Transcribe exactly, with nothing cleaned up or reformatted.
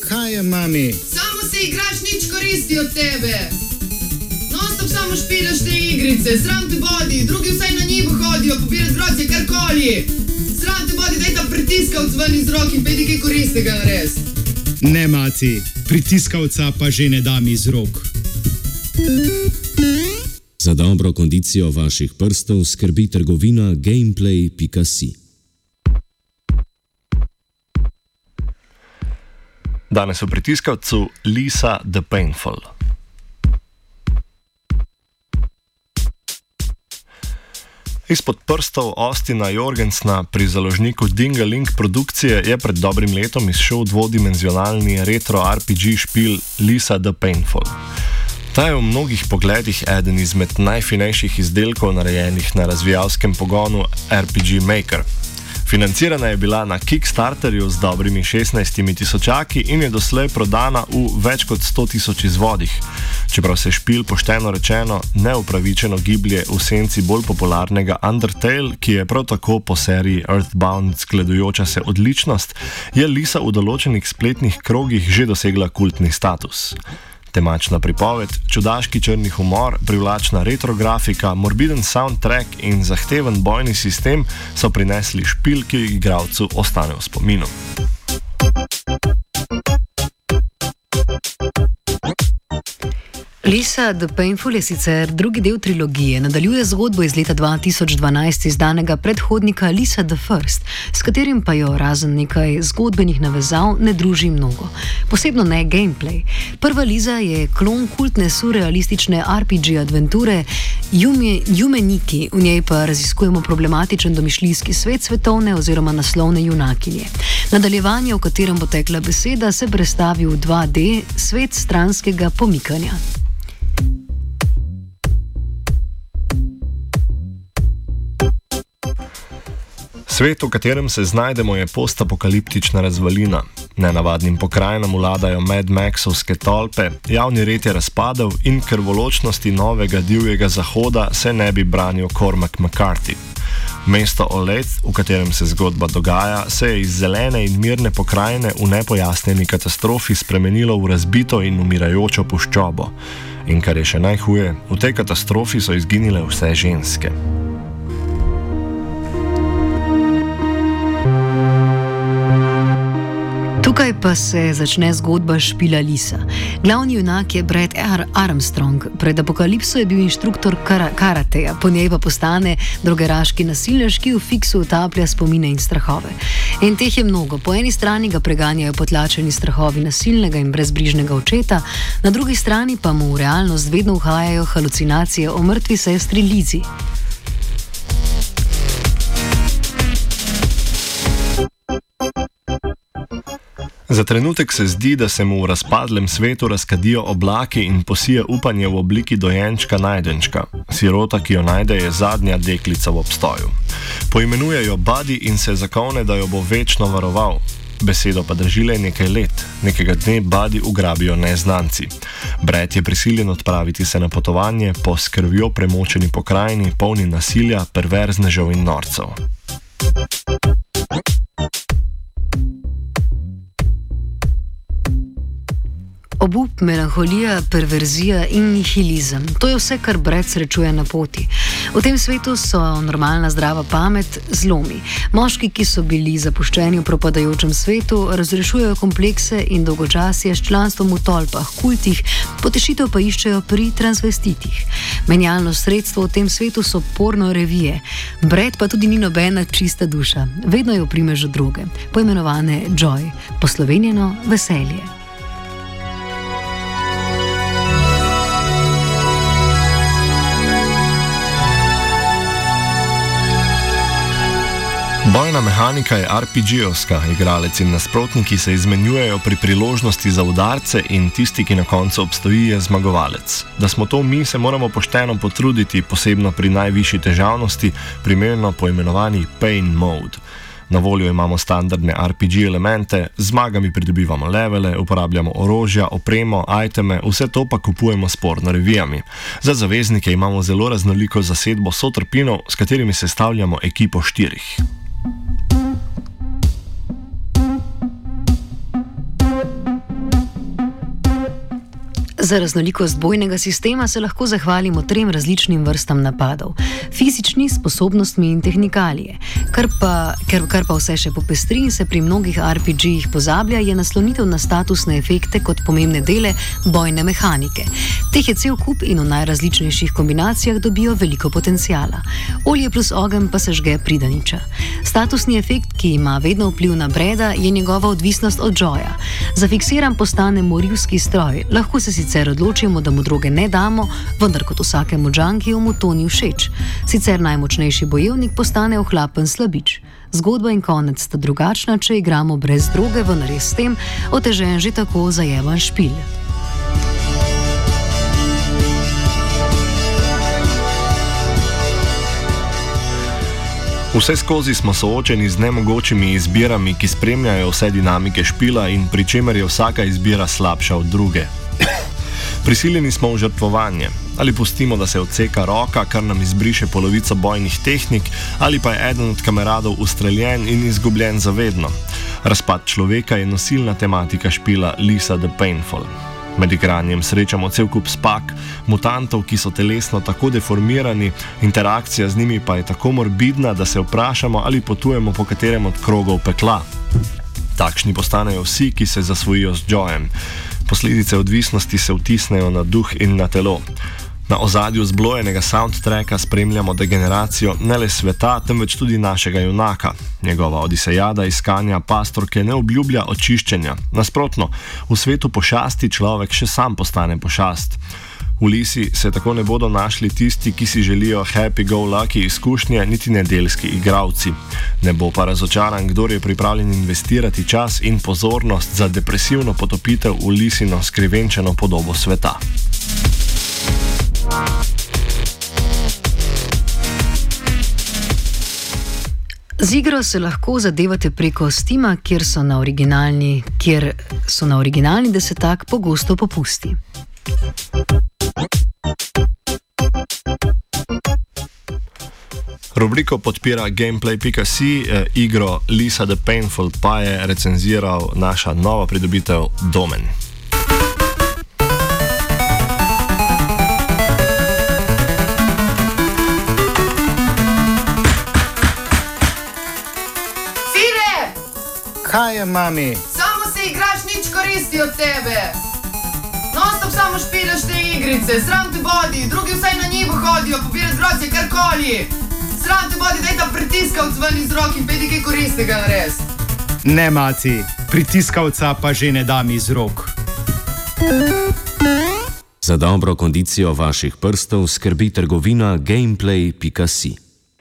kaj je, mami? Samo se igraš, nič koristi od tebe. Non-stop samo špilaš te igrice, sram te bodi, drugi vsaj na njivo hodijo, pobirat grozdje, karkoli. Sram te bodi, daj ta pritiskavc ven iz rok in pedi kaj koristega nares. Ne, maci, pritiskavca pa že ne dam iz rok. Za dobro kondicijo vaših prstov skrbi trgovina gameplay pika si. Danes v pritiskavcu Lisa the Painful. Izpod prstov Austina Jorgensna pri založniku Dingaling produkcije je pred dobrim letom izšel dvodimenzionalni retro R P G špil Lisa the Painful. Ta je v mnogih pogledih eden izmed najfinejših izdelkov narejenih na razvijalskem pogonu R P G Maker. Financirana je bila na Kickstarterju z dobrimi šestnajstimi tisočaki in je doslej prodana v več kot sto tisoč izvodih. Čeprav se špil pošteno rečeno neupravičeno giblje v senci bolj popularnega Undertale, ki je prav tako po seriji Earthbound zgledujoča se odličnost, je Lisa v določenih spletnih krogih že dosegla kultni status. Temačna pripoved, čudaški črni humor, privlačna retro grafika, morbiden soundtrack in zahteven bojni sistem so prinesli špil, ki igralcu ostane v spominu. Lisa the Painful je sicer drugi del trilogije, nadaljuje zgodbo iz leta dva tisoč dvanajst izdanega predhodnika Lisa the First, s katerim pa jo razen nekaj zgodbenih navezav ne druži mnogo. Posebno ne gameplay. Prva Lisa je klon kultne surrealistične R P G adventure Yume Nikki, v njej pa raziskujemo problematičen domišljijski svet svetovne oziroma naslovne junakinje. Nadaljevanje, v katerem bo tekla beseda, se prestavi v dva D svet stranskega pomikanja. Svet, v katerem se znajdemo, je postapokaliptična razvalina. Nenavadnim pokrajinam vladajo Mad Maxovske tolpe, javni red je razpadel in krvoločnosti novega divjega zahoda se ne bi branil Cormac McCarthy. Mesto Olethe, v katerem se zgodba dogaja, se je iz zelene in mirne pokrajine v nepojasnjeni katastrofi spremenilo v razbito in umirajočo puščobo. In kar je še najhuje, v tej katastrofi so izginile vse ženske. Tukaj pa se začne zgodba špila Lisa. Glavni junak je Brad Armstrong. Pred apokalipso je bil inštruktor kar karateja, po njej pa postane drogeraški nasilnež, ki v fiksu utaplja spomine in strahove. In teh je mnogo. Po eni strani ga preganjajo potlačeni strahovi nasilnega in brezbrižnega očeta, na drugi strani pa mu v realnost vedno uhajajo halucinacije o mrtvi sestri Lizi. Za trenutek se zdi, da se mu v razpadlem svetu razkadijo oblaki in posije upanje v obliki dojenčka najdenčka. Sirota, ki jo najde, je zadnja deklica v obstoju. Poimenuje jo Buddy in se zakovne, da jo bo večno varoval. Besedo pa drži le nekaj let. Nekega dne Buddy ugrabijo neznanci. Brad je prisiljen odpraviti se na potovanje po s krvjo premočeni pokrajini, polni nasilja, perverznežev in norcev. Obup, melanholija, perverzija in nihilizem. To je vse, kar Brad srečuje na poti. V tem svetu so normalna zdrava pamet zlomi. Moški, ki so bili zapuščeni v propadajočem svetu, razrešujejo komplekse in dolgočasje s članstvom v tolpah, kultih, potešitev pa iščejo pri transvestitih. Menjalno sredstvo v tem svetu so porno revije. Brad pa tudi ni nobena čista duša. Vedno je v primežu droge, poimenovane Joy, poslovenjeno veselje. Bojna mehanika je R P G-ovska, igralec in nasprotniki se izmenjujejo pri priložnosti za udarce in tisti, ki na koncu obstoji, je zmagovalec. Da smo to mi, se moramo pošteno potruditi, posebno pri najvišji težavnosti, primerno poimenovani Pain Mode. Na voljo imamo standardne R P G elemente, z zmagami pridobivamo levele, uporabljamo orožja, opremo, iteme, vse to pa kupujemo s porno revijami. Za zaveznike imamo zelo raznoliko zasedbo sotrpinov, s katerimi sestavljamo ekipo štirih. Za raznolikost bojnega sistema se lahko zahvalimo trem različnim vrstam napadov: fizični, sposobnostmi in tehnikalije. Kar pa, ker, kar pa vse še popestri in se pri mnogih R P G-jih pozablja, je naslonitev na statusne efekte kot pomembne dele bojne mehanike. Teh je cel kup in v najrazličnejših kombinacijah dobijo veliko potencijala. Olje plus ogenj pa se žge pridaniča. Statusni efekt, ki ima vedno vpliv na Breda, je njegova odvisnost od Joya. Zafiksiran postane morilski stroj, lahko se sicer odločimo, da mu droge ne damo, vendar kot vsakemu džankiju mu to ni všeč. Sicer najmočnejši bojevnik postane ohlapen slabič. Zgodba in konec sta drugačna, če igramo brez droge, vendar je s tem otežen že tako zajeban špil. Vse skozi smo soočeni z nemogočimi izbirami, ki spremljajo vse dinamike špila in pri čemer je vsaka izbira slabša od druge. Prisiljeni smo v žrtvovanje. Ali pustimo, da se odseka roka, kar nam izbriše polovico bojnih tehnik, ali pa je eden od kameradov ustreljen in izgubljen zavedno. Razpad človeka je nosilna tematika špila Lisa the Painful. Med igranjem srečamo cel kup spak, mutantov, ki so telesno tako deformirani, interakcija z njimi pa je tako morbidna, da se vprašamo, ali potujemo po katerem od krogov pekla. Takšni postanejo vsi, ki se zasvojijo z Joyem. Posledice odvisnosti se vtisnejo na duh in na telo. Na ozadju zblojenega soundtracka spremljamo degeneracijo ne le sveta, temveč tudi našega junaka. Njegova odisejada iskanja pastorke ne obljublja očiščenja. Nasprotno, v svetu pošasti človek še sam postane pošast. V Lisi se tako ne bodo našli tisti, ki si želijo happy-go-lucky izkušnje, niti nedeljski igralci. Ne bo pa razočaran, kdor je pripravljen investirati čas in pozornost za depresivno potopitev v Lisino skrivenčeno podobo sveta. Z igro se lahko zadevate preko Steama, kjer so na originalni, kjer so na originalni desetak pogosto popusti. Rubriko podpira gameplay pika si, eh, igro Lisa the Painful pa je recenziral naša nova pridobitev Domen. Kaj je, mami? Samo se igraš, nič koristi od tebe. Non-stop samo špilaš te igrice, sram te bodi, drugi vsaj na njivo hodijo, pobirati grozdje, karkoli. Sram te bodi, daj ta pritiskavc ven iz rok in pedi kaj koristnega nares. Ne, maci, pritiskavca pa že ne dam iz rok. Za dobro kondicijo vaših prstov skrbi trgovina gameplay pika si.